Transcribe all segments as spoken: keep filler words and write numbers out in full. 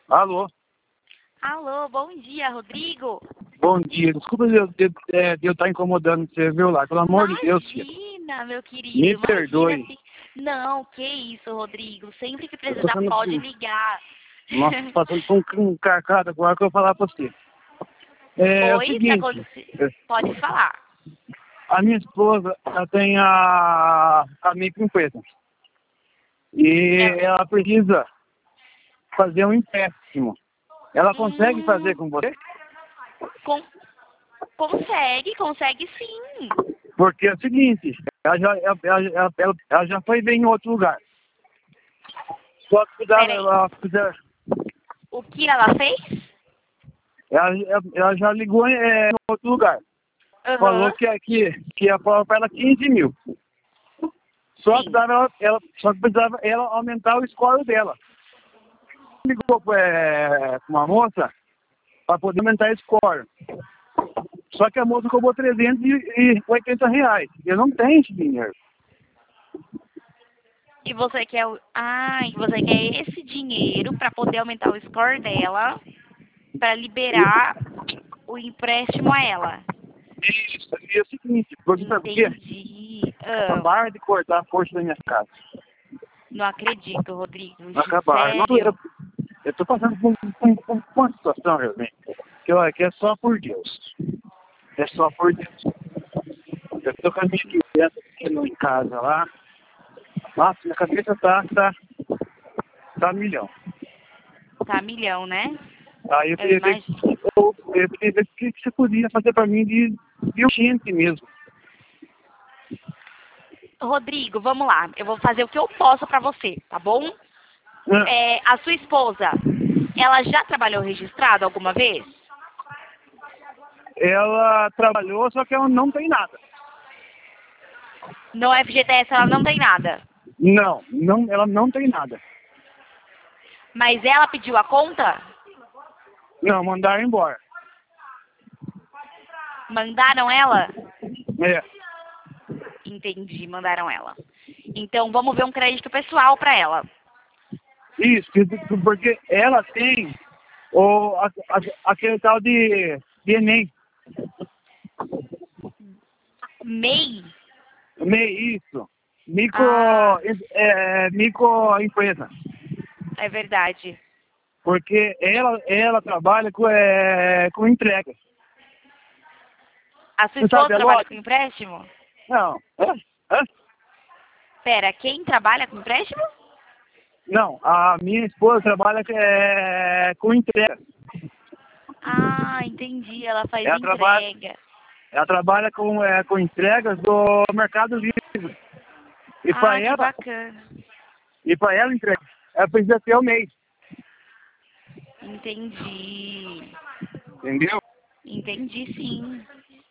Alô, Alô, bom dia, Rodrigo. bom dia. Desculpa de eu, de, é, de eu estar incomodando você, viu, lá? Pelo amor de Deus, filho. Imagina, meu querido, Me imagina. perdoe. se- Não, que isso, Rodrigo. Sempre que Eu tô precisar, sendo... pode ligar. Nossa, tô passando com um carcado agora que eu vou falar pra você. É, é o Oi, tá seguinte, acontecendo? Pode falar. a minha esposa, ela tem a, a microempresa. E Ela- ela precisa fazer um empréstimo. Ela consegue fazer Hum, com você? con- consegue, consegue sim. Porque é o seguinte, ela já, ela, ela, ela, ela já foi ver em outro lugar. Só que precisava, Peraí, ela, ela, o que ela fez? ela, ela já ligou é, em outro lugar. Falou Aham, que, que, que ia falar para ela quinze mil. Só que, sim. precisava ela, ela, só que precisava ela aumentar o score dela. Ligou para uma moça para poder aumentar o score. Só que a moça cobrou trezentos e oitenta reais. Eu não tenho esse dinheiro. E você quer o... Ah, e você quer esse dinheiro para poder aumentar o score dela, para liberar o empréstimo a ela. Isso, e é o seguinte, porque sabe o quê? Entendi. Ah, Acabaram de cortar a força da minha casa. não acredito, Rodrigo. Acabaram. Não, eu, Sério? eu tô passando por, por, por, por uma situação, realmente, que, eu, que é só por Deus. É só por Deus. Eu tô com a minha criança aqui em casa lá. Nossa, minha cabeça tá, tá, tá milhão. Tá milhão, né? Aí eu Eu queria ver, imagino. eu, eu queria ver o que você podia fazer pra mim de, de urgente mesmo. Rodrigo, vamos lá. Eu vou fazer o que eu posso pra você, tá bom? Ah, É, a sua esposa, ela já trabalhou registrado alguma vez? ela trabalhou, só que ela não tem nada. No F G T S ela não tem nada. Não, não, ela não tem nada. Mas ela pediu a conta? Não, mandaram embora. Mandaram ela? É, Entendi, mandaram ela. Então vamos ver um crédito pessoal pra ela. isso, porque ela tem o, a, a, aquele tal de, de Enem. M E I? Me- Isso. Micro, Ah, é, microempresa. é verdade. Porque ela, ela trabalha com, é, com entrega. A sua Você esposa sabe a trabalha loja? com empréstimo? Não. Hã? Hã? Pera, quem trabalha com empréstimo? Não, a minha esposa trabalha é, com entrega. Ah, entendi. Ela faz Ela trabalha, entrega. ela trabalha com, é, com entregas do Mercado Livre. E para Ah, que ela, bacana. e para ela entregar, ela precisa ter o mês. Entendi. Entendeu? Entendi, sim.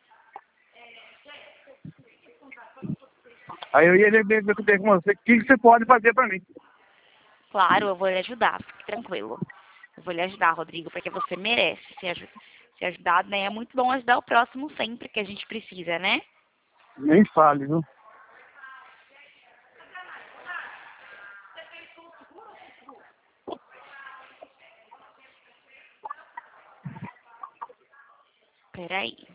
Aí eu ia ver ver com você, o que que você pode fazer para mim? Claro, eu vou lhe ajudar. Fique tranquilo. Eu vou lhe ajudar, Rodrigo, porque você merece ser, aju ser ajudado, né? É muito bom ajudar o próximo sempre que a gente precisa, né? Nem fale, viu? Peraí.